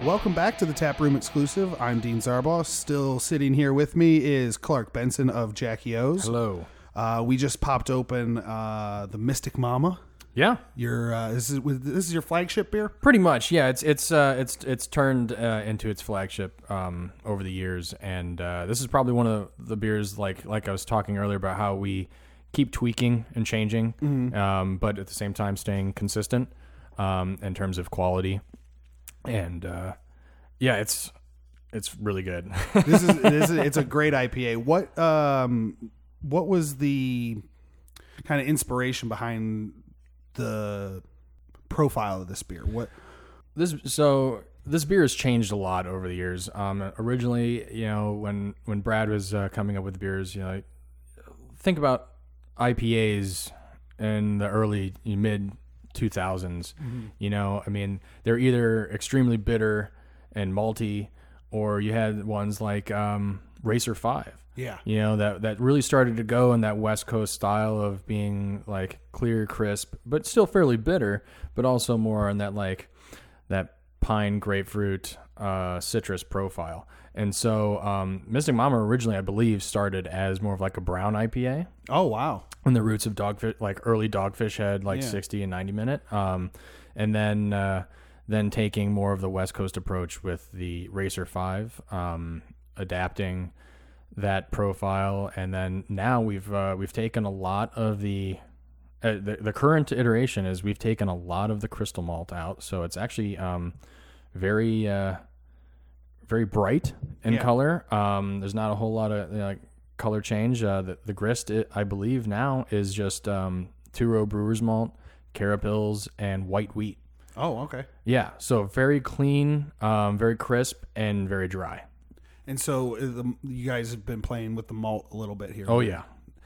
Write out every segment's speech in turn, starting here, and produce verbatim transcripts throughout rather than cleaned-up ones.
Welcome back to the Tap Room Exclusive. I'm Dean Zarbaugh. Still sitting here with me is Clark Benson of Jackie O's. Hello. Uh, we just popped open uh, the Mystic Mama. Yeah. Your uh, this is this is your flagship beer? Pretty much, yeah. It's it's uh, it's it's turned uh, into its flagship um, over the years, and uh, this is probably one of the beers like like I was talking earlier about how we keep tweaking and changing, mm-hmm. um, but at the same time staying consistent um, in terms of quality. And uh, yeah, it's it's really good. this is this is it's a great I P A. What um what was the kind of inspiration behind the profile of this beer? What this so this beer has changed a lot over the years. Um, originally, you know, when when Brad was uh, coming up with beers, you know, think about I P As in the early mid two thousands. Mm-hmm. You know, I mean, they're either extremely bitter and malty, or you had ones like um, Racer Five. Yeah, you know, that that really started to go in that West Coast style of being like clear, crisp, but still fairly bitter, but also more on that like that pine, grapefruit, uh, citrus profile. And so um, Mystic Mama originally, I believe, started as more of like a brown I P A. Oh, wow. And the roots of Dogfish, like early Dogfish had like yeah. sixty and ninety minute. Um, and then uh, then taking more of the West Coast approach with the Racer five, um, adapting that profile. And then now we've uh, we've taken a lot of the, uh, the, the current iteration is we've taken a lot of the crystal malt out. So it's actually um, very... Uh, very bright in yeah. color. Um, there's not a whole lot of you know, like color change. Uh, the, the grist, it, I believe now, is just um, two-row brewer's malt, carapils, and white wheat. Oh, okay. Yeah, so very clean, um, very crisp, and very dry. And so uh, the, you guys have been playing with the malt a little bit here. Oh, yeah.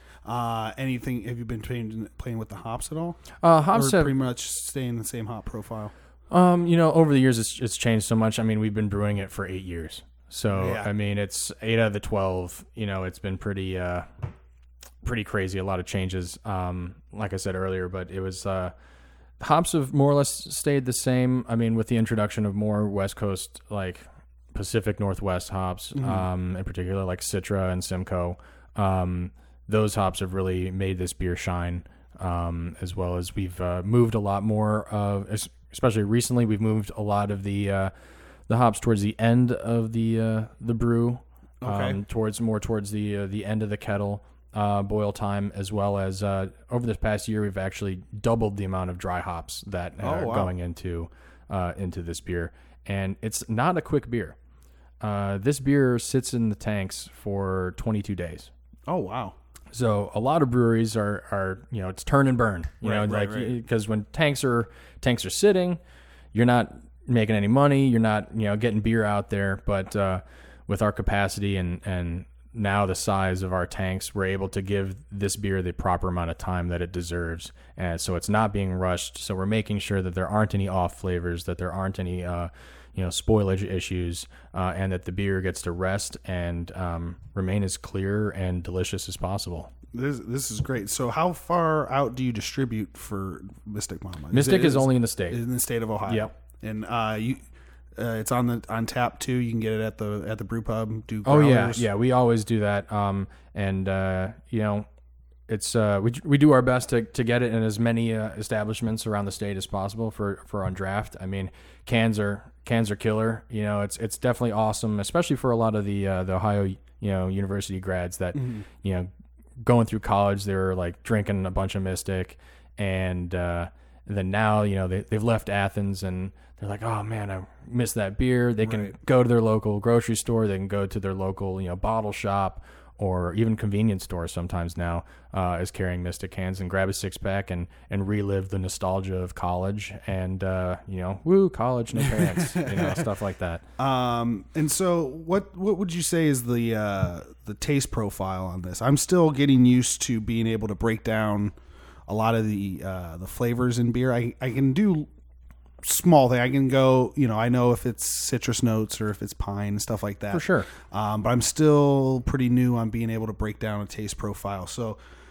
Uh, anything? Have you been playing, playing with the hops at all? Uh, hops or have pretty much staying the same hop profile. Um, you know, over the years, it's it's changed so much. I mean, we've been brewing it for eight years. So, yeah. I mean, it's eight out of the twelve, you know, it's been pretty, uh, pretty crazy. A lot of changes, um, like I said earlier, but it was, uh, hops have more or less stayed the same. I mean, with the introduction of more West Coast, like Pacific Northwest hops, mm-hmm. um, in particular, like Citra and Simcoe, um, those hops have really made this beer shine, um, as well as we've, uh, moved a lot more of, especially recently, we've moved a lot of the uh, the hops towards the end of the uh, the brew, okay. um, towards more towards the uh, the end of the kettle uh, boil time, as well as uh, over this past year, we've actually doubled the amount of dry hops that oh, are wow. going into uh, into this beer, and it's not a quick beer. Uh, this beer sits in the tanks for twenty-two days. Oh wow! So a lot of breweries are, are you know, it's turn and burn, you right, know, right, like right. because when tanks are tanks are sitting, you're not making any money, you're not you know getting beer out there. But uh, with our capacity and and now the size of our tanks, we're able to give this beer the proper amount of time that it deserves, and so it's not being rushed. So we're making sure that there aren't any off flavors, that there aren't any uh, you know spoilage issues, uh, and that the beer gets to rest and um, remain as clear and delicious as possible. This this is great. So how far out do you distribute for Mystic Mama? Mystic is, is only in the state. In the state of Ohio. Yep. And uh, you, uh, it's on the on tap too. You can get it at the at the brew pub. Do oh growlers. yeah, yeah. We always do that. Um, and uh, you know, it's uh, we we do our best to, to get it in as many uh, establishments around the state as possible for, for on draft. I mean, cans are cans are killer. You know, it's it's definitely awesome, especially for a lot of the uh, the Ohio you know university grads that mm-hmm. you know. going through college, they were like drinking a bunch of Mystic, and uh, then now you know they they've left Athens and they're like, oh man, I miss that beer. They can right. go to their local grocery store, they can go to their local you know bottle shop or even convenience store. Sometimes now uh, is carrying Mystic cans and grab a six pack and and relive the nostalgia of college and uh, you know woo college no parents you know stuff like that. Um, and so what what would you say is the uh, the taste profile on this? I'm still getting used to being able to break down a lot of the uh, the flavors in beer. I I can do small thing. I can go, you know, I know if it's citrus notes or if it's pine and stuff like that. For sure. Um, but I'm still pretty new on being able to break down a taste profile. So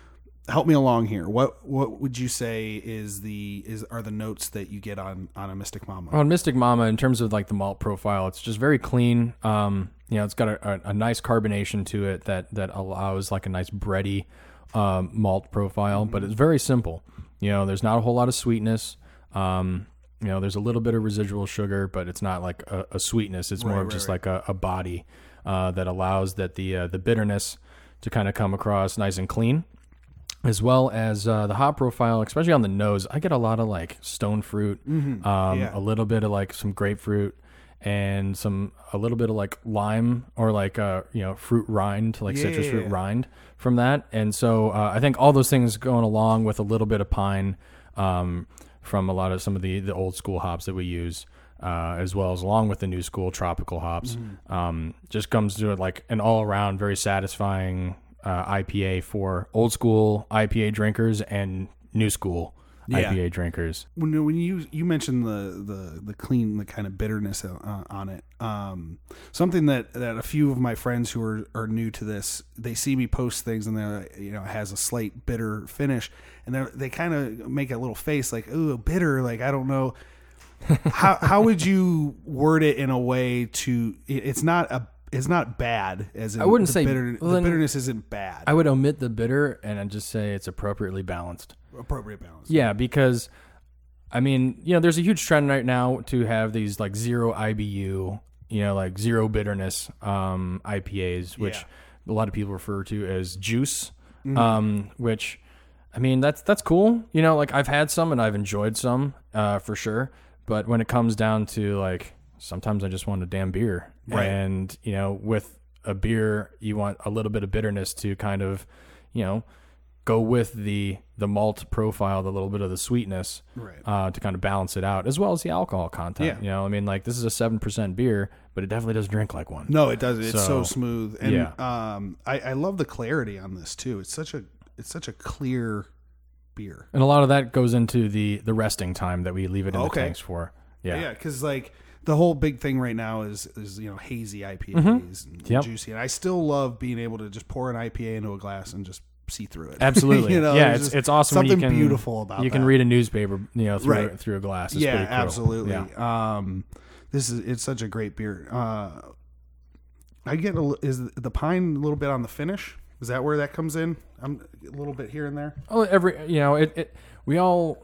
help me along here. What what would you say is the is are the notes that you get on on a Mystic Mama? On Mystic Mama, in terms of like the malt profile, it's just very clean. Um, you know, it's got a, a, a nice carbonation to it that that allows like a nice bready um, malt profile, mm-hmm. but it's very simple. You know, there's not a whole lot of sweetness. Um, you know, there's a little bit of residual sugar, but it's not like a, a sweetness. It's right, more of right, just right. like a, a body uh, that allows that the uh, the bitterness to kind of come across nice and clean, as well as uh, the hop profile, especially on the nose. I get a lot of like stone fruit, Mm-hmm. um, Yeah. a little bit of like some grapefruit, and some a little bit of like lime or like uh you know fruit rind, like citrus fruit Yeah. rind from that. And so uh, I think all those things going along with a little bit of pine um, from a lot of some of the the old school hops that we use. Uh, as well as along with the new school tropical hops, Mm-hmm. um, just comes to it like an all around very satisfying uh, I P A for old school I P A drinkers and new school Yeah. I P A drinkers. When when you you mentioned the the the clean, the kind of bitterness uh, on it, um, something that, that a few of my friends who are, are new to this, they see me post things and they're, you know, it has a slight bitter finish, and they they kind of make a little face like, ooh, bitter, like I don't know. how how would you word it in a way to it, it's not a it's not bad as in I wouldn't the say- bitter, well, the then- bitterness isn't bad. I would omit the bitter and I'd just say it's appropriately balanced. Appropriate balance. Yeah, because I mean, you know, there's a huge trend right now to have these like zero I B U, you know, like zero bitterness um, I P As, which Yeah. a lot of people refer to as juice, mm-hmm. um, which I mean, that's that's cool. You know, like I've had some and I've enjoyed some uh, for sure. But when it comes down to like, sometimes I just want a damn beer. Right. And, you know, with a beer, you want a little bit of bitterness to kind of, you know, go with the the malt profile, the little bit of the sweetness, Right. uh, to kind of balance it out, as well as the alcohol content. Yeah. You know, I mean, like this is a seven percent beer, but it definitely doesn't drink like one. No, it does. It's so, So, smooth, and yeah. um, I, I love the clarity on this too. It's such a it's such a clear beer. And a lot of that goes into the the resting time that we leave it in Okay. the tanks for. Yeah. Yeah, because like the whole big thing right now is is you know hazy I P As Mhm. and Yep. juicy, and I still love being able to just pour an I P A into a glass and just see through it. Absolutely. You know, yeah, there's it's just it's awesome when you something can beautiful about you can that. read a newspaper, you know, through Right. through a glass. It's Yeah, pretty cool. absolutely. Yeah. Um, this is it's such a great beer. Uh, I get a, li- is the pine a little bit on the finish? Is that where that comes in? I'm a little bit here and there. Oh, every you know, it, it we all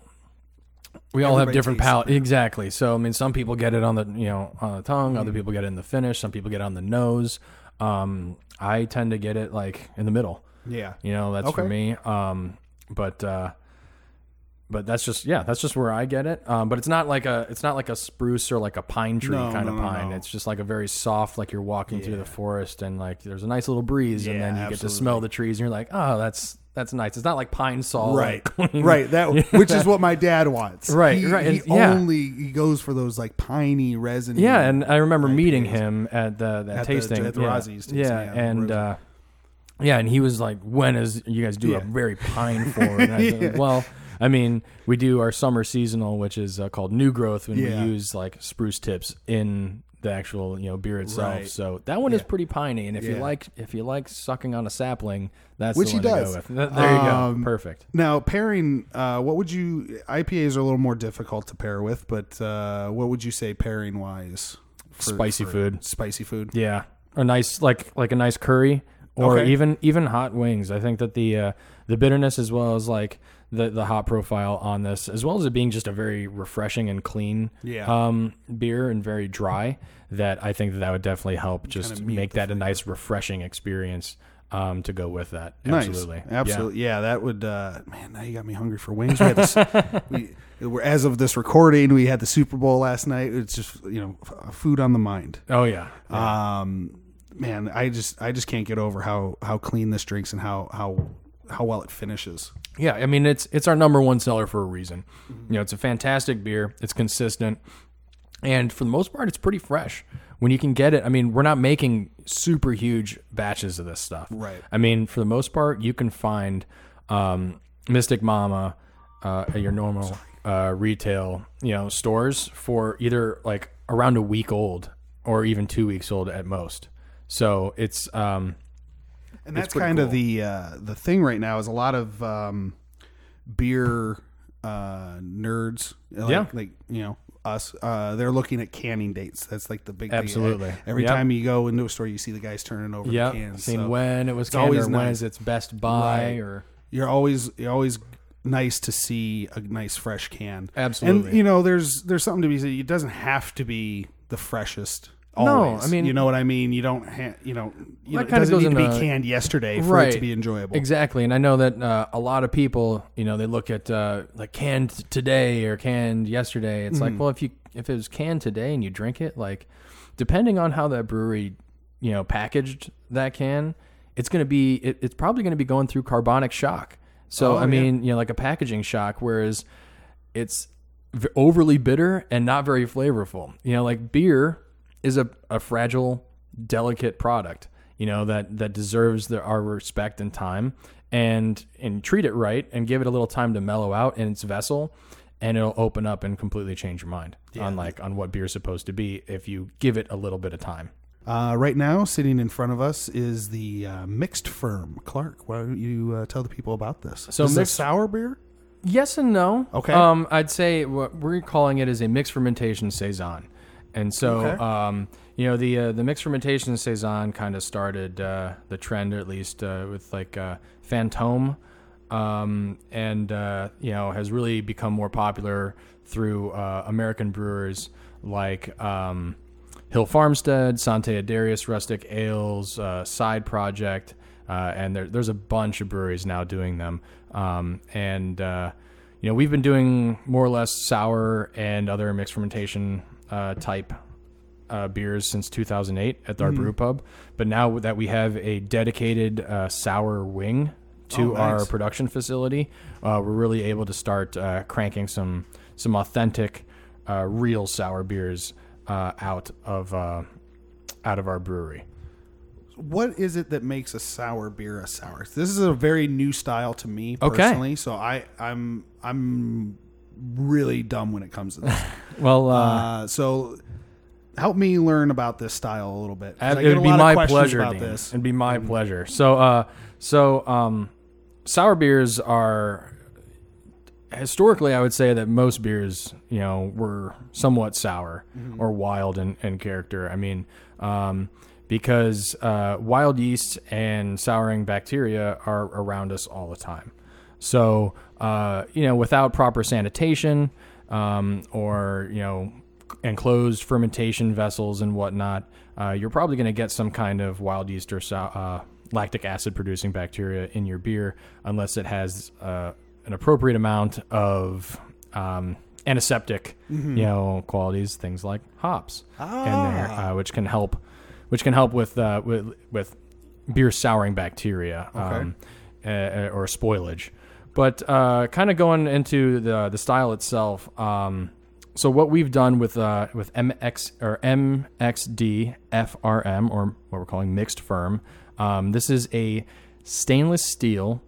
we all have Everybody different tastes palate. it. Exactly. So I mean, some people get it on the you know on the tongue, Mm-hmm. other people get it in the finish, some people get it on the nose. Um, I tend to get it like in the middle. Yeah. You know, that's for Okay. me. Um, but uh, but that's just yeah, that's just where I get it. Um, but it's not like a it's not like a spruce or like a pine tree No, kind no, of no, pine. no. It's just like a very soft, like you're walking through Yeah. the forest and like there's a nice little breeze, and Yeah, then you get to absolutely. smell the trees, and you're like, oh, that's that's nice. It's not like pine sol, Right, like, clean- right. That which is what my dad wants. Right, He, right, He and- yeah. only he goes for those like piney, resiny. Yeah, and I remember meeting I P As. him at the that At the- tasting at the yeah. Rosie's tasting, yeah, yeah, and Rosie. uh, yeah, and he was like, "When is you guys do Yeah. a very pine forward?" And I said, Yeah. Well, I mean, we do our summer seasonal, which is uh, called New Growth, and Yeah. we use like spruce tips in the actual you know beer itself. Right. So that one is Yeah. pretty piney, and if you Yeah. like if you like sucking on a sapling, that's Which the he one does. to go with. Th- There you Um, go, perfect. Now pairing, uh, what would you? I P As are a little more difficult to pair with, but uh, what would you say pairing wise? Spicy food. Spicy food. Yeah, a nice like like a nice curry, or Okay. even even hot wings. I think that the uh, the bitterness as well as like the the hot profile on this, as well as it being just a very refreshing and clean Yeah. um, beer and very dry. That I think that, that would definitely help just Kinda mute make the that a nice refreshing experience um, to go with that. Nice. Absolutely, Absolutely. Yeah. that would. Uh, man, now you got me hungry for wings. We had this, we, we're, as of this recording, we had the Super Bowl last night. It's just you know f- food on the mind. Yeah. Oh yeah. Um, man, I just I just can't get over how how clean this drinks and how how how well it finishes. Yeah, I mean it's it's our number one seller for a reason. Mm-hmm. You know, it's a fantastic beer. It's consistent, and for the most part, it's pretty fresh. When you can get it, I mean, we're not making super huge batches of this stuff. Right. I mean, for the most part, you can find um, Mystic Mama uh, at your normal uh, retail, you know, stores for either like around a week old or even two weeks old at most. So it's um, And that's kind cool. of the uh, the thing right now is a lot of um, beer uh, nerds, like, yeah. like you know us. Uh, they're looking at canning dates. That's like the big absolutely. Thing. Every yep. time you go into a store, you see the guys turning over yep. the cans. Seeing so when it was canned or nice. When is its best buy right. or you're always you're always nice to see a nice fresh can. Absolutely. And you know, there's there's something to be said. It doesn't have to be the freshest. Always. No, I mean, you know what I mean. You don't, ha- you know, you know it doesn't need to be into, canned yesterday for right, it to be enjoyable. Exactly, and I know that uh, a lot of people, you know, they look at uh, like canned today or canned yesterday. It's mm. like, well, if you if it was canned today and you drink it, like, depending on how that brewery, you know, packaged that can, it's gonna be, it, it's probably gonna be going through carbonic shock. So oh, I mean, yeah. you know, like a packaging shock, whereas it's overly bitter and not very flavorful. You know, like beer is a, a fragile, delicate product, you know, that, that deserves the, our respect and time, and and treat it right and give it a little time to mellow out in its vessel, and it'll open up and completely change your mind yeah. on like on what beer is supposed to be if you give it a little bit of time. Uh, right now, sitting in front of us is the uh, Mixed Firm. Clark, why don't you uh, tell the people about this? So is mixed, it a sour beer? Yes and no. Okay. Um, I'd say what we're calling it is a mixed fermentation saison. And so, okay. um, you know, the uh, the mixed fermentation saison kind of started uh, the trend, or at least uh, with like uh, Fantôme, um, and uh, you know, has really become more popular through uh, American brewers like um, Hill Farmstead, Sante Adarius Rustic Ales, uh, Side Project, uh, and there, there's a bunch of breweries now doing them. Um, and uh, you know, we've been doing more or less sour and other mixed fermentation Uh, type uh, beers since two thousand eight at our mm-hmm. brew pub, but now that we have a dedicated uh, sour wing to oh, nice. our production facility, uh, we're really able to start uh, cranking some some authentic, uh, real sour beers uh, out of uh, out of our brewery. What is it that makes a sour beer a sour? This is a very new style to me personally, okay. so I I'm I'm. really dumb when it comes to this. well, uh, uh, so help me learn about this style a little bit. It would be my pleasure. About this. It'd be my mm-hmm. pleasure. So, uh, so um, sour beers are historically, I would say that most beers, you know, were somewhat sour mm-hmm. or wild in, in character. I mean, um, because uh, wild yeast and souring bacteria are around us all the time. So, uh, you know, without proper sanitation um, or, you know, enclosed fermentation vessels and whatnot, uh, you're probably going to get some kind of wild yeast or uh, lactic acid producing bacteria in your beer unless it has uh, an appropriate amount of um, antiseptic, mm-hmm. you know, qualities, things like hops ah. in there, uh, which can help, which can help with uh, with with beer souring bacteria okay. um, uh, or spoilage. But uh, kind of going into the the style itself, um, so what we've done with uh, with M X or M X D F R M, or what we're calling Mixed Firm, um, this is a stainless steel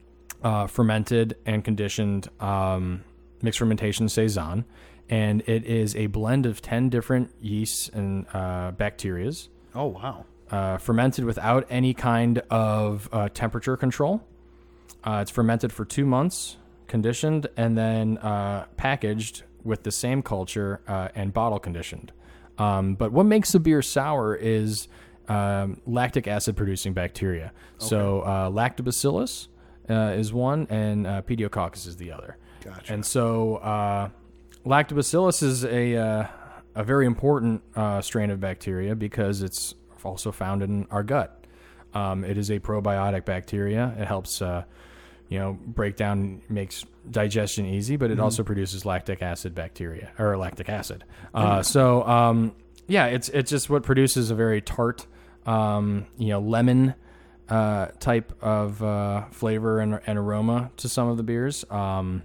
uh, fermented and conditioned um, mixed fermentation saison, and it is a blend of ten different yeasts and uh, bacterias. Oh wow! Uh, fermented without any kind of uh, temperature control. Uh, it's fermented for two months, conditioned, and then uh, packaged with the same culture uh, and bottle conditioned. Um, but what makes a beer sour is um, lactic acid producing bacteria. Okay. So uh, lactobacillus uh, is one, and uh, pediococcus is the other. Gotcha. And so uh, lactobacillus is a uh, a very important uh, strain of bacteria because it's also found in our gut. Um, it is a probiotic bacteria. It helps, uh, you know, break down, makes digestion easy, but it mm-hmm. also produces lactic acid bacteria or lactic acid. Uh, mm-hmm. So, um, yeah, it's it's just what produces a very tart, um, you know, lemon uh, type of uh, flavor and, and aroma to some of the beers. Um,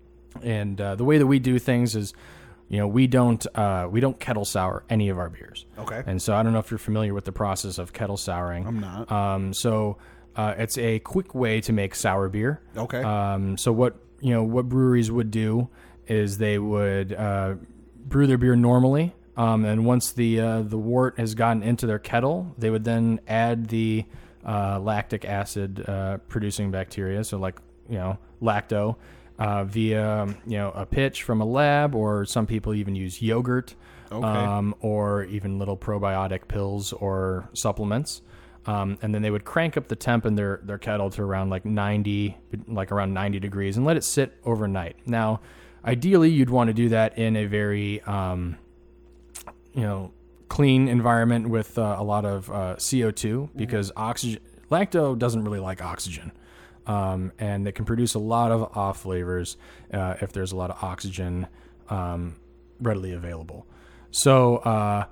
and uh, the way that we do things is, you know, we don't uh, we don't kettle sour any of our beers. Okay. And so I don't know if you're familiar with the process of kettle souring. I'm not. Um, so uh, it's a quick way to make sour beer. Okay. Um, so what you know what breweries would do is they would uh, brew their beer normally, um, and once the uh, the wort has gotten into their kettle, they would then add the uh, lactic acid uh, producing bacteria. So like, you know, lacto uh, via, you know, a pitch from a lab, or some people even use yogurt, okay. um, or even little probiotic pills or supplements. Um, and then they would crank up the temp in their, their kettle to around like ninety, like around ninety degrees, and let it sit overnight. Now, ideally, you'd want to do that in a very, um, you know, clean environment with uh, a lot of uh, C O two, because oxygen, lacto doesn't really like oxygen, um, and it can produce a lot of off flavors uh, if there's a lot of oxygen um, readily available. So, uh,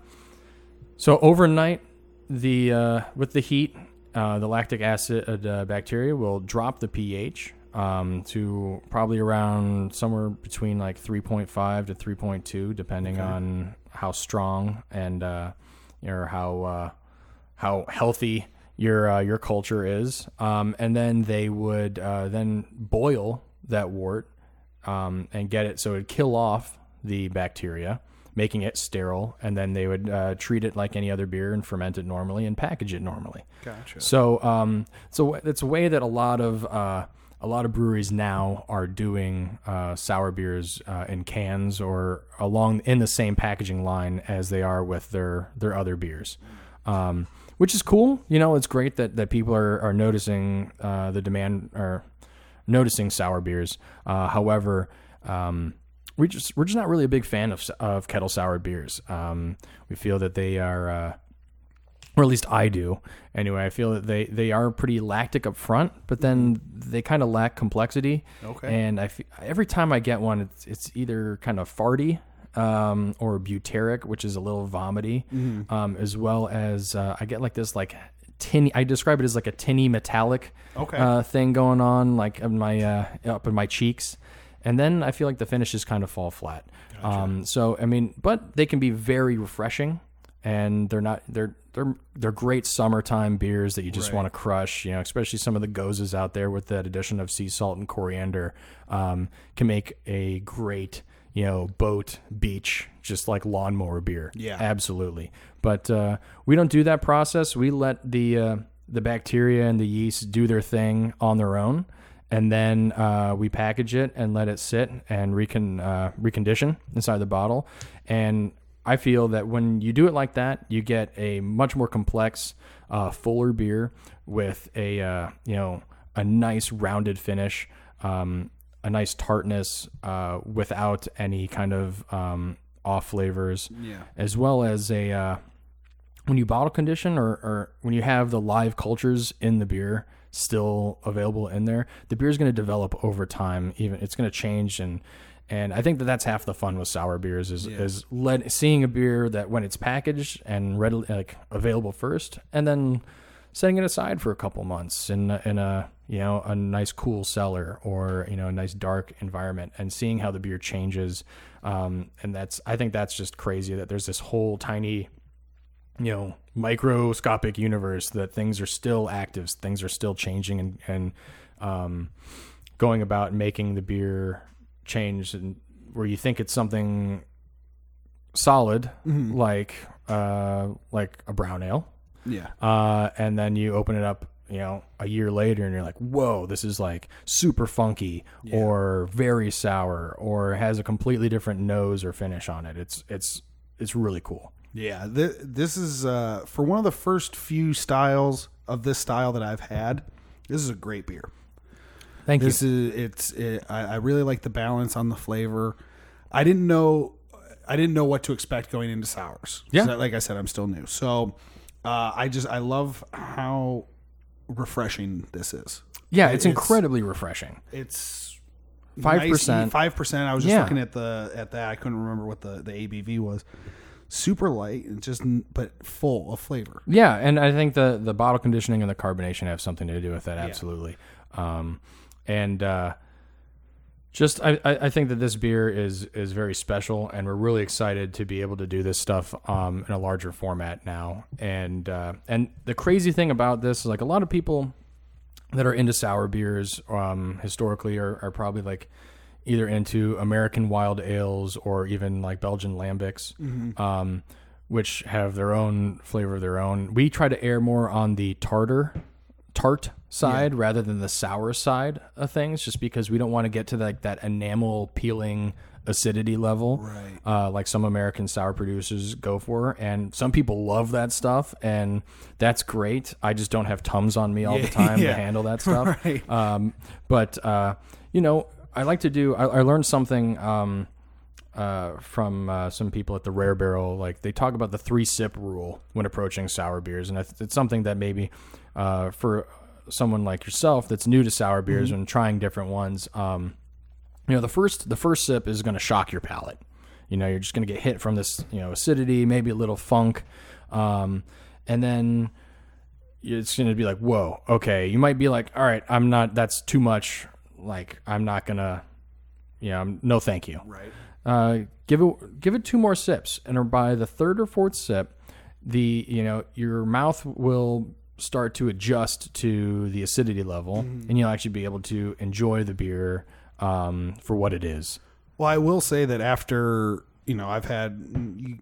so overnight. The uh, with the heat, uh, the lactic acid uh, bacteria will drop the pH um, to probably around somewhere between like three point five to three point two, depending okay. on how strong and uh, or how uh, how healthy your uh, your culture is. Um, and then they would uh, then boil that wort um, and get it so it'd kill off the bacteria, making it sterile, and then they would uh, treat it like any other beer and ferment it normally and package it normally. Gotcha. So, um, so it's a way that a lot of uh, a lot of breweries now are doing uh, sour beers uh, in cans or along in the same packaging line as they are with their their other beers, um, which is cool. You know, it's great that that people are are noticing uh, the demand or noticing sour beers. Uh, however. Um, We just we're just not really a big fan of of kettle sour beers. Um, we feel that they are, uh, or at least I do. Anyway, I feel that they, they are pretty lactic up front, but then they kind of lack complexity. Okay. And I f- every time I get one, it's it's either kind of farty um, or butyric, which is a little vomity, mm-hmm. um, as well as uh, I get like this like tinny. I describe it as like a tinny metallic okay. uh, thing going on, like in my uh, up in my cheeks. And then I feel like the finishes kind of fall flat. Gotcha. Um, so I mean, but they can be very refreshing, and they're not they're they're they're great summertime beers that you just right. want to crush. You know, especially some of the gozes out there with that addition of sea salt and coriander um, can make a great you know boat beach just like lawnmower beer. Yeah, absolutely. But uh, we don't do that process. We let the uh, the bacteria and the yeast do their thing on their own. And then uh, we package it and let it sit and recon, uh, recondition inside the bottle. And I feel that when you do it like that, you get a much more complex, uh, fuller beer with a uh, you know a nice rounded finish, um, a nice tartness uh, without any kind of um, off flavors, yeah. as well as a uh, when you bottle condition or, or when you have the live cultures in the beer still available in there, the beer is going to develop over time. Even it's going to change, and and I think that that's half the fun with sour beers is yeah. is let, seeing a beer that when it's packaged and readily like available first, and then setting it aside for a couple months in a, in a you know a nice cool cellar or you know a nice dark environment, and seeing how the beer changes. Um, and that's I think that's just crazy that there's this whole tiny, you know, microscopic universe that things are still active, things are still changing and, and um, going about making the beer change, and where you think it's something solid, mm-hmm. like uh, like a brown ale, yeah, uh, and then you open it up, you know, a year later, and you're like, whoa, this is like super funky yeah. or very sour, or has a completely different nose or finish on it. It's it's it's really cool. Yeah, th- this is uh, for one of the first few styles of this style that I've had. This is a great beer. Thank this you. This is it's. It, I, I really like the balance on the flavor. I didn't know. I didn't know what to expect going into sours. Yeah, so, like I said, I'm still new. So uh, I just I love how refreshing this is. Yeah, it's, it's incredibly refreshing. It's five percent. Five percent. I was just yeah. looking at the at that. I couldn't remember what the, the A B V was. Super light and just but full of flavor. Yeah, and I think the the bottle conditioning and the carbonation have something to do with that. Absolutely. Yeah. Um, and uh, just I, I think that this beer is is very special, and we're really excited to be able to do this stuff um, in a larger format now. And uh, and the crazy thing about this is like a lot of people that are into sour beers um, historically are, are probably like either into American wild ales or even like Belgian lambics, mm-hmm. um, which have their own flavor of their own. We try to err more on the tartar tart side Yeah. rather than the sour side of things, just because we don't want to get to like that enamel peeling acidity level, Right. uh, like some American sour producers go for. And some people love that stuff, and that's great. I just don't have Tums on me all Yeah, the time yeah. to handle that stuff. Right. Um, but, uh, you know, I like to do, I, I learned something um, uh, from uh, some people at the Rare Barrel. Like, they talk about the three sip rule when approaching sour beers. And it's it's something that maybe uh, for someone like yourself that's new to sour beers Mm-hmm. and trying different ones, um, you know, the first the first sip is going to shock your palate. You know, you're just going to get hit from this, you know, acidity, maybe a little funk, um, and then it's going to be like, whoa, okay. You might be like, all right, I'm not. That's too much. Like, I'm not gonna. You know, I'm, no, thank you. Right. Uh, give it give it two more sips, and by the third or fourth sip, the you know your mouth will start to adjust to the acidity level, Mm-hmm. and you'll actually be able to enjoy the beer um, for what it is. Well, I will say that after, you know, I've had, you,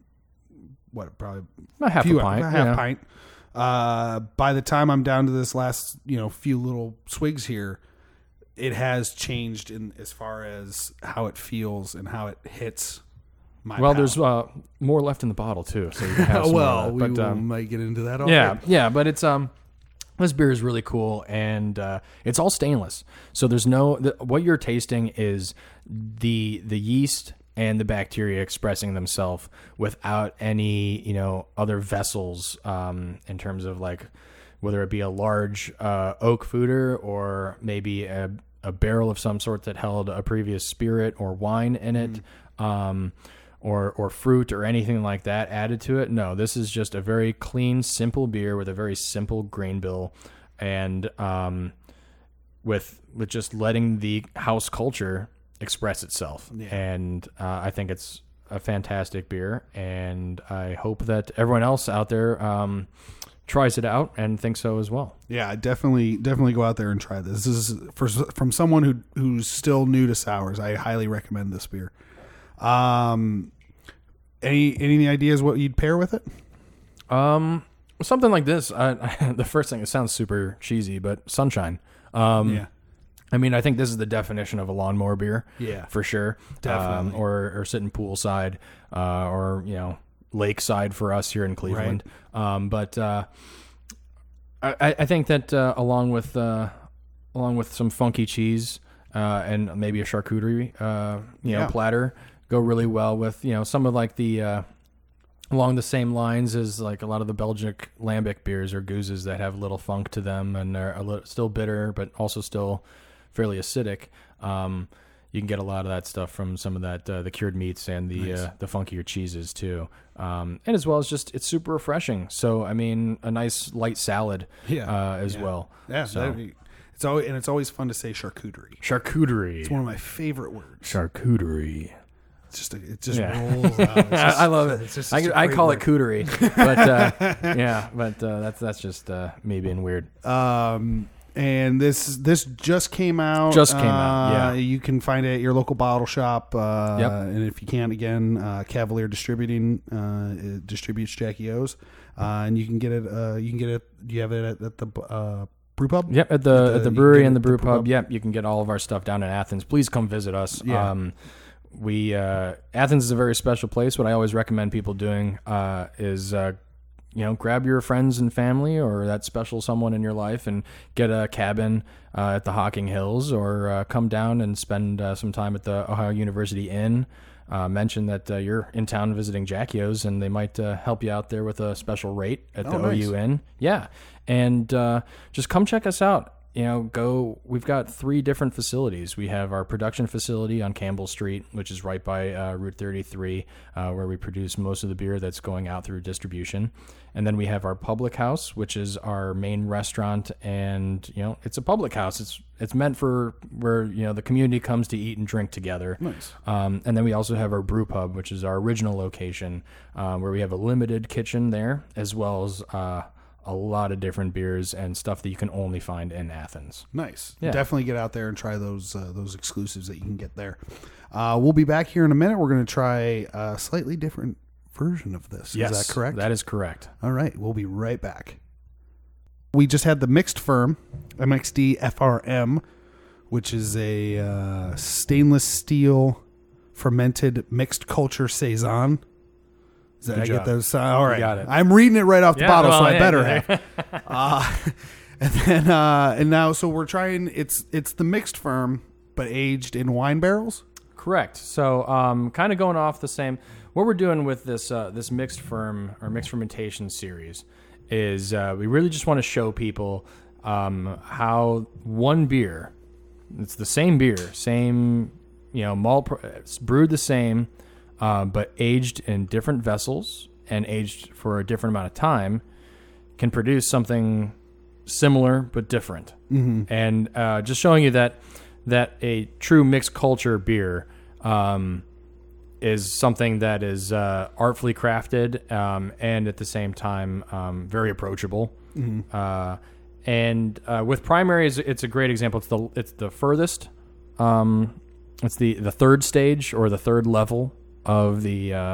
what, probably About half few, a pint. half you know. pint. Uh, by the time I'm down to this last, you know, few little swigs here, it has changed in as far as how it feels and how it hits my Well, palate. there's uh, more left in the bottle too, so you can have some well, more. we But, will- um, might get into that. yeah, already. yeah, but it's um, this beer is really cool, and uh, it's all stainless. So there's no the, what you're tasting is the the yeast and the bacteria expressing themselves without any you know other vessels um, in terms of like whether it be a large uh, oak foeder or maybe a, a barrel of some sort that held a previous spirit or wine in it. Um, or or fruit or anything like that added to it. No, this is just a very clean, simple beer with a very simple grain bill, and um, with with just letting the house culture express itself. Yeah. And uh, I think it's a fantastic beer, and I hope that everyone else out there um, tries it out and thinks so as well. Yeah, definitely, definitely go out there and try this. This is for, from someone who who's still new to sours. I highly recommend this beer. Um, any any ideas what you'd pair with it? Um, something like this. I, I, the first thing, it sounds super cheesy, but Sunshine. Um, Yeah, I mean, I think this is the definition of a lawnmower beer. Yeah. for sure. Definitely. Um, or or sitting poolside, uh, or you know, lakeside for us here in Cleveland. Um, but uh, I, I think that uh, along with uh, along with some funky cheese uh, and maybe a charcuterie, uh, you know, Yeah. platter, go really well with you know some of like the. Uh, Along the same lines as like a lot of the Belgic lambic beers or gooses that have a little funk to them and they're a little, still bitter, but also still fairly acidic. Um, you can get a lot of that stuff from some of that uh, the cured meats and the Nice. uh, the funkier cheeses too. Um, and as well as just it's super refreshing. So I mean, a nice light salad Yeah. uh, as Yeah. well. yeah. So, that'd be- it's always and it's always fun to say charcuterie. charcuterie. It's one of my favorite words. Charcuterie. It's just a, it just Yeah. rolls out. It's just- I love it. It's just I, such a I great call word. it cooterie, but uh, yeah, but uh, that's that's just uh, me being weird. Um, and this this just came out. Just came out, Uh, yeah. You can find it at your local bottle shop. Uh, Yep. And if you can't, again, uh, Cavalier Distributing uh, it distributes Jackie O's, uh, and you can get it. Uh, you can get it. Do you have it at, at the uh, brew pub? Yep, at the At at the- the, you can brewery get and it the at the brew brew pub. pub. Yep, you can get all of our stuff down in Athens. Please come visit us. Yeah. Um, we uh, Athens is a very special place. What I always recommend people doing uh, is uh, you know grab your friends and family or that special someone in your life and get a cabin uh, at the Hocking Hills or uh, come down and spend uh, some time at the Ohio University Inn. Uh, mention that uh, you're in town visiting Jackie O's and they might uh, help you out there with a special rate at the Oh, nice. O U Inn. Yeah, and uh, just come check us out. You know, go. We've got three different facilities. We have our production facility on Campbell Street, which is right by uh, Route thirty-three, uh, where we produce most of the beer that's going out through distribution. And then we have our public house, which is our main restaurant, and you know, it's a public house. It's it's meant for where you know the community comes to eat and drink together. Nice. Um, and then we also have our brew pub, which is our original location, uh, where we have a limited kitchen there, as well as uh, a lot of different beers and stuff that you can only find in Athens. Nice. Yeah. Definitely get out there and try those uh, those exclusives that you can get there. Uh, we'll be back here in a minute. We're going to try a slightly different version of this. Is that correct? That is correct. All right. We'll be right back. We just had the mixed firm, M X D F R M, which is a uh, stainless steel fermented mixed culture saison. Does that, I get those? Uh, all right, got it. I'm reading it right off the yeah, bottle, well, so I yeah, better yeah. have. uh, and then uh, and now, so we're trying. It's it's the mixed firm, but aged in wine barrels. Correct. So, um, kind of going off the same. What we're doing with this uh, this mixed firm or mixed fermentation series is uh, we really just want to show people um, how one beer, it's the same beer, same you know malt, it's brewed the same. Uh, but aged in different vessels and aged for a different amount of time can produce something similar but different. Mm-hmm. And uh, just showing you that that a true mixed culture beer um, is something that is uh, artfully crafted um, and at the same time um, very approachable. Mm-hmm. Uh, and uh, with primary, it's a great example. It's the it's the furthest. Um, it's the the third stage or the third level of the uh,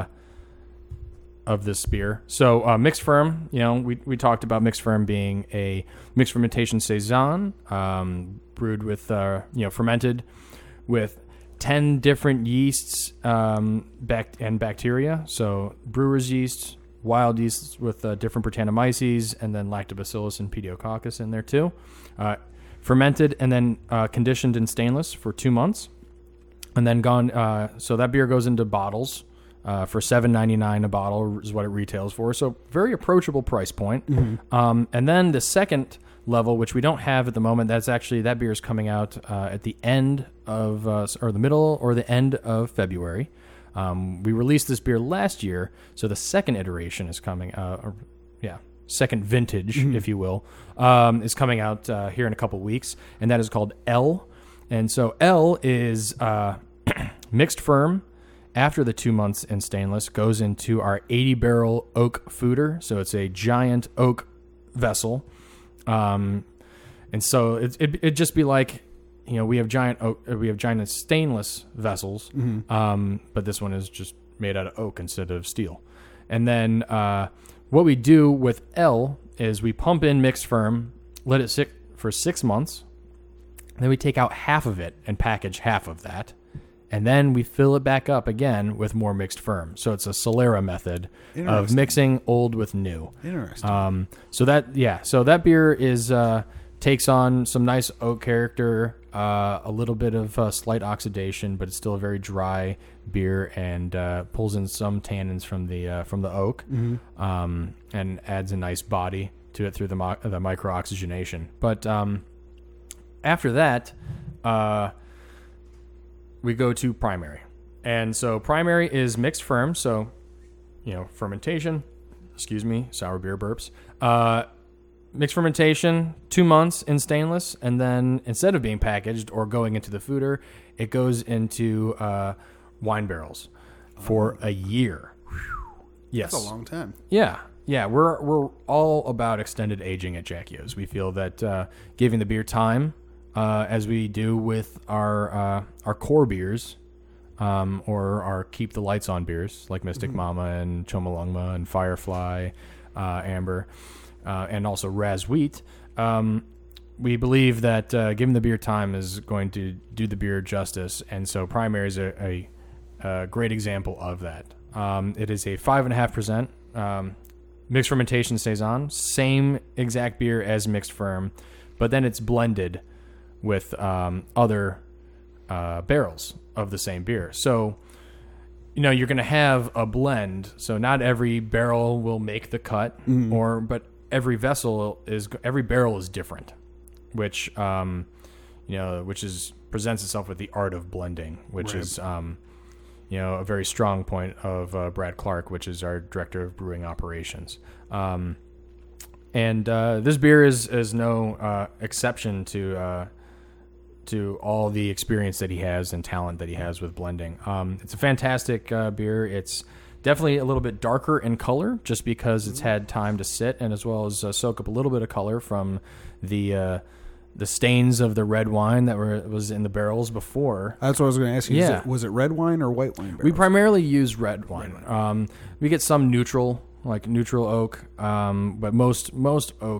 of this beer. So uh, mixed firm, you know, we we talked about mixed firm being a mixed fermentation saison, um, brewed with uh, you know fermented with ten different yeasts um, bac- and bacteria. So brewer's yeast, wild yeasts with uh, different Brettanomyces, and then Lactobacillus and Pediococcus in there too. Uh, fermented and then uh, conditioned in stainless for two months. And then gone, uh, so that beer goes into bottles uh, for seven ninety-nine a bottle is what it retails for. So very approachable price point. Mm-hmm. Um, and then the second level, which we don't have at the moment, that's actually, that beer is coming out uh, at the end of, uh, or the middle or the end of February. Um, we released this beer last year, so the second iteration is coming, uh, or, yeah, second vintage, mm-hmm. if you will, um, is coming out uh, here in a couple weeks, and that is called L. And so L is uh, mixed firm after the two months in stainless, goes into our eighty barrel oak fooder. So it's a giant oak vessel. Um, and so it, it, it'd just be like, you know, we have giant oak, we have giant stainless vessels, mm-hmm. um, but this one is just made out of oak instead of steel. And then uh, what we do with L is we pump in mixed firm, let it sit for six months. Then we take out half of it and package half of that. And then we fill it back up again with more mixed firm. So it's a Solera method of mixing old with new. Interesting. Um, so that, yeah, so that beer is uh, takes on some nice oak character, uh, a little bit of uh, slight oxidation, but it's still a very dry beer and uh, pulls in some tannins from the uh, from the oak, mm-hmm. um, and adds a nice body to it through the mo- the micro-oxygenation. But um, after that, uh, we go to primary. And so primary is mixed firm. So, you know, fermentation, excuse me, sour beer burps. Uh, mixed fermentation, two months in stainless. And then instead of being packaged or going into the fooder, it goes into uh, wine barrels for oh. a year. Yes. That's a long time. Yeah. Yeah, we're we're all about extended aging at Jack Yo's. We feel that uh, giving the beer time, uh, as we do with our uh, our core beers, um, or our keep the lights on beers like Mystic mm-hmm. Mama and Chomalungma and Firefly, uh, Amber, uh, and also Raz Wheat. Um, we believe that uh, giving the beer time is going to do the beer justice, and so primary is a, a, a great example of that. Um, it is a five and a half percent. Um, Mixed fermentation saison, same exact beer as mixed firm, but then it's blended with um, other uh, barrels of the same beer. So, you know, you're going to have a blend. So not every barrel will make the cut, mm. or but every vessel is every barrel is different, which um, you know, which is presents itself with the art of blending, which right. is. Um, You know, a very strong point of uh, Brad Clark, which is our director of brewing operations. Um, and uh, this beer is is no uh, exception to uh, to all the experience that he has and talent that he has with blending. Um, it's a fantastic uh, beer. It's definitely a little bit darker in color, just because it's had time to sit, and as well as uh, soak up a little bit of color from the. Uh, The stains of the red wine that were was in the barrels before. That's what I was going to ask you. Yeah. Is it, was it red wine or white wine barrels? We primarily use red wine. Red wine. Um, we get some neutral, like neutral oak, um, but most most oak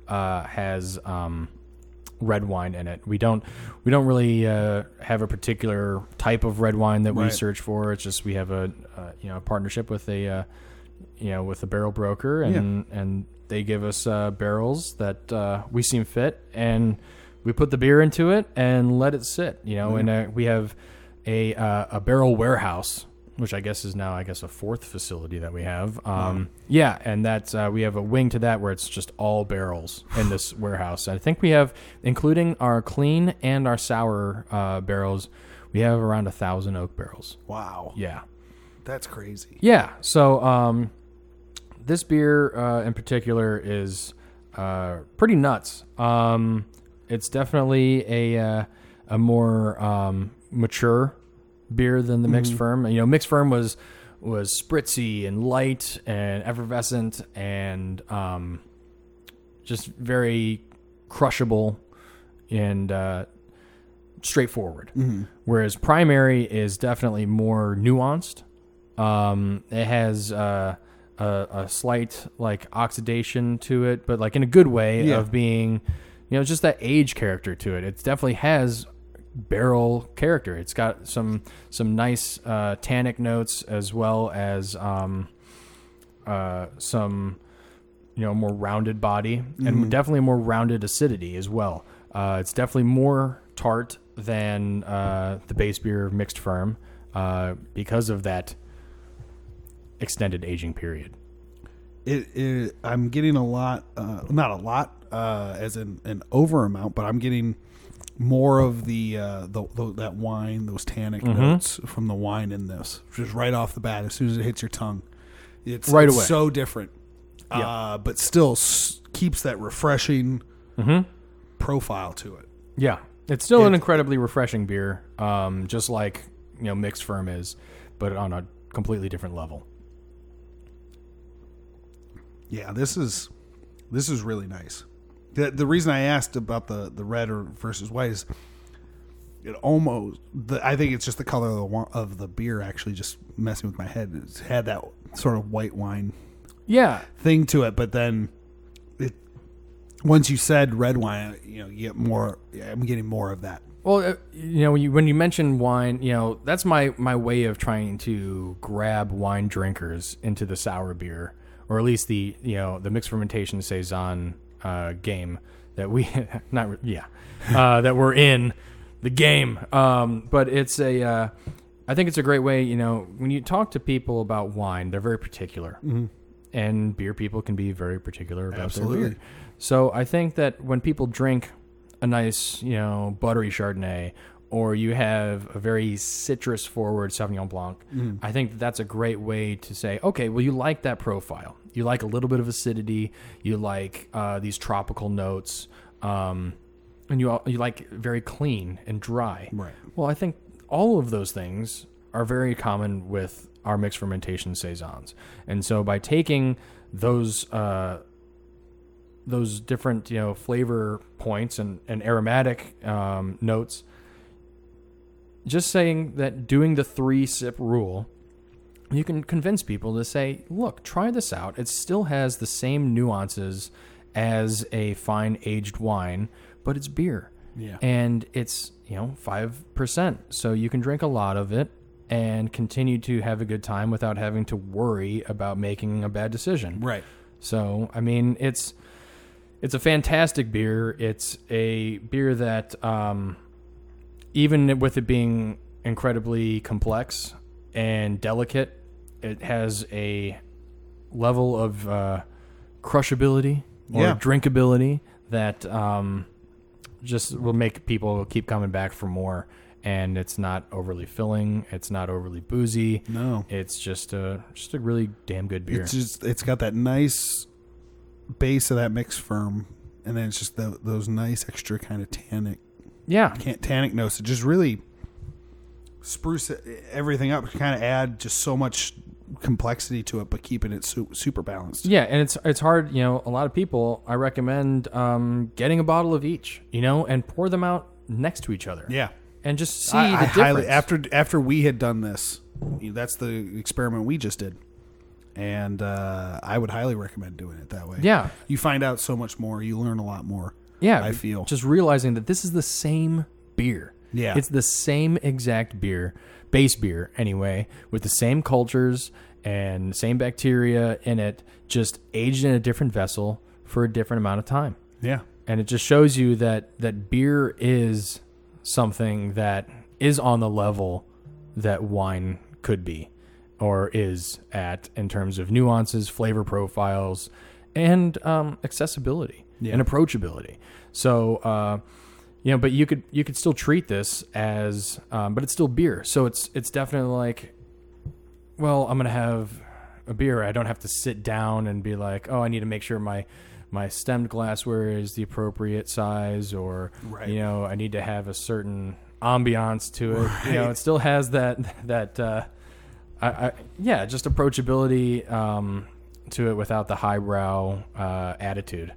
uh, has um, red wine in it. We don't we don't really uh, have a particular type of red wine that we Right. search for. It's just we have a uh, you know a partnership with a uh, you know with a barrel broker, and and they give us uh, barrels that uh, we seem fit, and we put the beer into it and let it sit. You know, and uh, we have a uh, a barrel warehouse, which I guess is now, I guess, a fourth facility that we have. Um, yeah, and that's uh, we have a wing to that where it's just all barrels in this warehouse. I think we have, including our clean and our sour uh, barrels, we have around a thousand oak barrels. Wow. Yeah, That's crazy. yeah. So um, this beer uh, in particular is uh, pretty nuts. Um, it's definitely a uh, a more um, mature beer than the mixed firm. You know, mixed firm was was spritzy and light and effervescent and um, just very crushable and uh, straightforward. Whereas primary is definitely more nuanced. Um, it has uh, a, a slight like oxidation to it, but like in a good way Yeah. of being, you know, just that age character to it. It definitely has barrel character. It's got some some nice uh, tannic notes as well as um, uh, some you know more rounded body and definitely more rounded acidity as well. Uh, it's definitely more tart than uh, the base beer mixed firm uh, because of that extended aging period. It, it I'm getting a lot, uh, not a lot, uh, as in an over amount, but I'm getting more of the, uh, the, the that wine, those tannic Mm-hmm. notes from the wine in this, just right off the bat as soon as it hits your tongue. It's Right it's away. so different, Yeah. uh, but still s- keeps that refreshing Mm-hmm. profile to it. Yeah, it's still an It- incredibly refreshing beer, um, just like you know mixed firm is, but on a completely different level. Yeah, this is this is really nice. The the reason I asked about the, the red or versus white is it almost the, I think it's just the color of the wa- of the beer actually just messing with my head. It's had that sort of white wine Yeah, thing to it, but then it once you said red wine, you know, you get more. I'm getting more of that. well, uh, you know, when you when you mention wine, you know, that's my my way of trying to grab wine drinkers into the sour beer, or at least the you know the mixed fermentation saison uh, game that we not re- yeah uh, that we're in the game. Um, but it's a uh, I think it's a great way. You know, when you talk to people about wine, they're very particular, and beer people can be very particular about Absolutely. their beer. So I think that when people drink a nice, you know, buttery Chardonnay, or you have a very citrus forward Sauvignon Blanc, I think that that's a great way to say, okay, well, you like that profile. You like a little bit of acidity. You like uh, these tropical notes. Um, and you you like very clean and dry. Right. Well, I think all of those things are very common with our mixed fermentation saisons. And so by taking those uh, those different you know flavor points and, and aromatic um, notes, just saying that doing the three sip rule, you can convince people to say, look, try this out. It still has the same nuances as a fine aged wine, but it's beer. Yeah. And it's, you know, five percent. So you can drink a lot of it and continue to have a good time without having to worry about making a bad decision. Right. So, I mean, it's it's a fantastic beer. It's a beer that, um, even with it being incredibly complex and delicate, it has a level of uh, crushability or Yeah. drinkability that um, just will make people keep coming back for more. And it's not overly filling. It's not overly boozy. No. It's just a just a really damn good beer. It's just it's got that nice base of that mixed firm, and then it's just the, those nice extra kind of tannic yeah, can't tannic notes that just really spruce it- everything up. Kind of add just so much complexity to it, but keeping it su- super balanced. yeah, and it's it's hard. You know, a lot of people. I recommend um, getting a bottle of each. You know, and pour them out next to each other. Yeah. and just see I, the I difference. highly after after we had done this, you know, that's the experiment we just did. And uh, I would highly recommend doing it that way. Yeah. You find out so much more. You learn a lot more. Yeah. I feel. Just realizing that this is the same beer. Yeah. It's the same exact beer, base beer anyway, with the same cultures and same bacteria in it, just aged in a different vessel for a different amount of time. Yeah. And it just shows you that, that beer is something that is on the level that wine could be or is at in terms of nuances, flavor profiles, and um, accessibility yeah. and approachability. So, uh, you know, but you could you could still treat this as, um, but it's still beer. So it's it's definitely like, well, I'm gonna have a beer. I don't have to sit down and be like, oh, I need to make sure my my stemmed glassware is the appropriate size, or right. you know, I need to have a certain ambiance to it. Right. You know, it still has that that uh, I, I yeah, just approachability um, to it without the highbrow uh, attitude.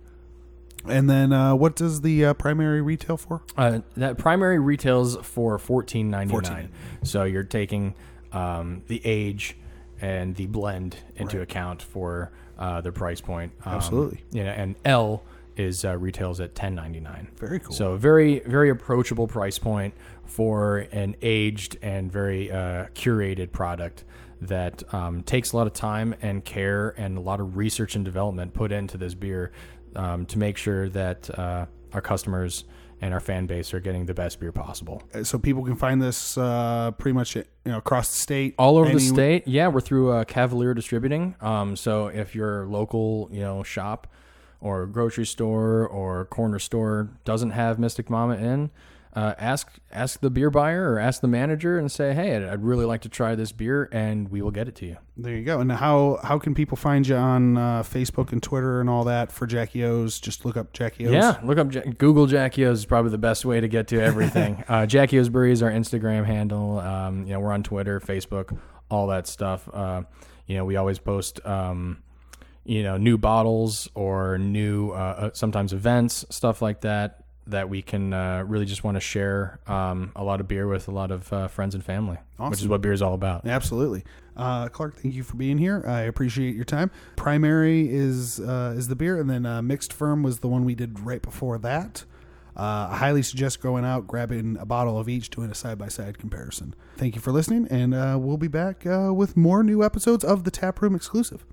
And then uh, what does the uh, primary retail for? Uh, that primary retails for fourteen ninety-nine. So you're taking um, the age and the blend into right. account for uh, the price point. Um, Absolutely. Yeah, and L is uh, retails at ten ninety-nine. Very cool. So very very approachable price point for an aged and very uh, curated product that um, takes a lot of time and care and a lot of research and development put into this beer. Um, to make sure that uh, our customers and our fan base are getting the best beer possible. So people can find this uh, pretty much you know across the state, all over any... the state. Yeah, we're through uh, Cavalier Distributing. Um, so if your local you know shop or grocery store or corner store doesn't have Mystic Mama in, uh, ask ask the beer buyer or ask the manager and say, hey, I'd, I'd really like to try this beer, and we will get it to you. There you go. And how how can people find you on uh, Facebook and Twitter and all that for Jackie O's? Just look up Jackie O's. Yeah, look up Google Jackie O's is probably the best way to get to everything. uh, Jackie O's Brewery is our Instagram handle. Um, you know, we're on Twitter, Facebook, all that stuff. Uh, you know, we always post um, you know new bottles or new uh, sometimes events, stuff like that. That we can uh, really just want to share um, a lot of beer with a lot of uh, friends and family, awesome. Which is what beer is all about. Absolutely. Uh, Clark, thank you for being here. I appreciate your time. Primary is uh, is the beer, and then uh, Mixed Firm was the one we did right before that. Uh, I highly suggest going out, grabbing a bottle of each, doing a side-by-side comparison. Thank you for listening, and uh, we'll be back uh, with more new episodes of the Taproom Exclusive.